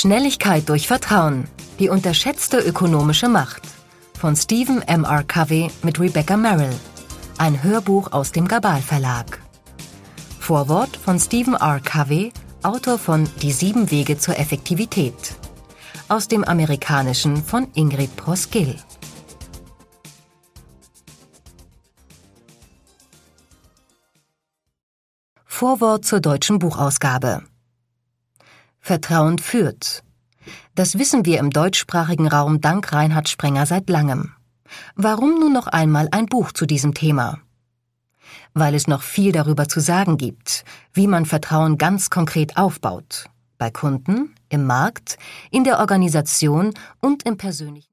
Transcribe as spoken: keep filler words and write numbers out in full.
Schnelligkeit durch Vertrauen. Die unterschätzte ökonomische Macht. Von Stephen M R Covey mit Rebecca Merrill. Ein Hörbuch aus dem Gabal Verlag. Vorwort von Stephen R Covey, Autor von Die sieben Wege zur Effektivität. Aus dem Amerikanischen von Ingrid Proskill. Vorwort zur deutschen Buchausgabe. Vertrauen führt. Das wissen wir im deutschsprachigen Raum dank Reinhard Sprenger seit langem. Warum nun noch einmal ein Buch zu diesem Thema? Weil es noch viel darüber zu sagen gibt, wie man Vertrauen ganz konkret aufbaut. Bei Kunden, im Markt, in der Organisation und im persönlichen